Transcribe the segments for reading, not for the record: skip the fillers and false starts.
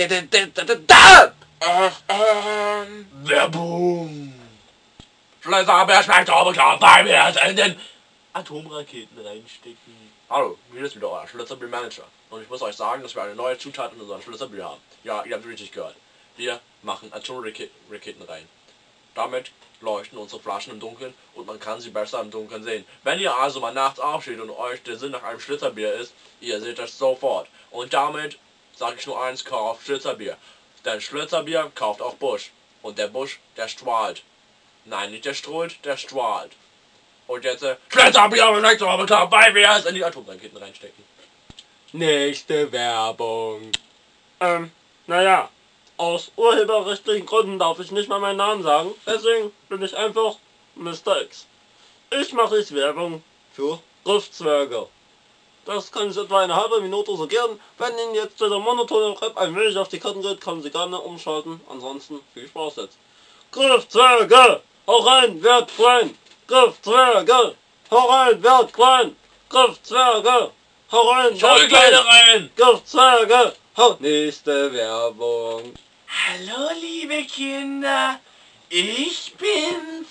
Werbung! Schlösser schmeckt aber klar, weil wir es in den Atomraketen reinstecken. Hallo, hier ist wieder euer Schlösserbier-Manager. Und ich muss euch sagen, dass wir eine neue Zutat in unserem Schlösserbier haben. Ja, ihr habt richtig gehört. Wir machen Atomraketen rein. Damit leuchten unsere Flaschen im Dunkeln und man kann sie besser im Dunkeln sehen. Wenn ihr also mal nachts aufsteht und euch der Sinn nach einem Schlitterbier ist, ihr seht das sofort. Und damit sage ich nur eins, kauft Schlitterbier. Denn Schlitterbier kauft auch Busch. Und der Busch, der strahlt. Nein, nicht der strahlt, der strahlt. Und jetzt, Schlitterbier schmeckt aber klar, weil wir es in die Atomraketen reinstecken. Nächste Werbung. Naja, aus urheberrechtlichen Gründen darf ich nicht mal meinen Namen sagen, deswegen bin ich einfach Mr. X. Ich mache jetzt Werbung für Griffzwerge. Das kann ich etwa eine halbe Minute so gern. Wenn Ihnen jetzt dieser monotone Rap ein wenig auf die Karten geht, können Sie gerne umschalten. Ansonsten viel Spaß jetzt. Griffzwerge! Hau rein, werd klein! Griffzwerge! Hau rein, werd klein! Griffzwerge! Hau rein, Schau die Kleine rein! Griffzwerge! Hau... Nächste Werbung. Hallo liebe Kinder, ich bin's.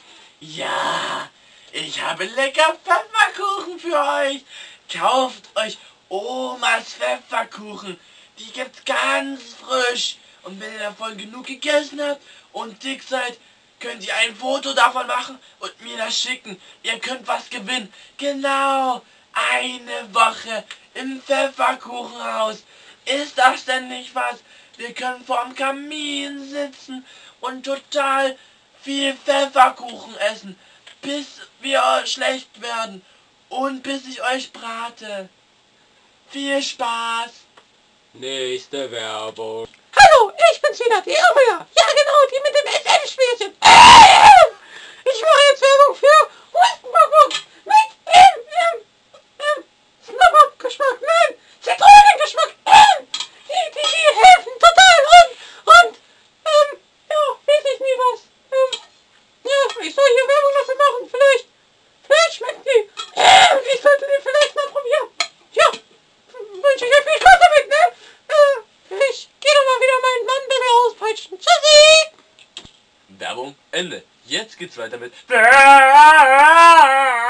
Ja, ich habe lecker Pfefferkuchen für euch. Kauft euch Omas Pfefferkuchen. Die gibt's ganz frisch. Und wenn ihr davon genug gegessen habt und dick seid, könnt ihr ein Foto davon machen und mir das schicken. Ihr könnt was gewinnen. Genau, eine Woche im Pfefferkuchenhaus. Ist das denn nicht was? Wir können vorm Kamin sitzen und total viel Pfefferkuchen essen, bis wir schlecht werden und bis ich euch brate. Viel Spaß! Nächste Werbung. Hallo, ich bin's wieder, die Irmela. Ja genau, die mit dem SM-Spielchen. Ich mache jetzt Werbung für Hustenbonbons mit Snapper-Geschmack. Nein, Zitronengeschmack. Die helfen total und ja, weiß ich nie was. Ja, ich soll hier Werbung dafür machen, vielleicht schmecken die. Ich sollte die vielleicht mal probieren. Ja, wünsche ich euch viel Spaß damit, ne? Ich gehe doch mal wieder meinen Mann besser auspeitschen. Tschüssi! Werbung Ende. Jetzt geht's weiter mit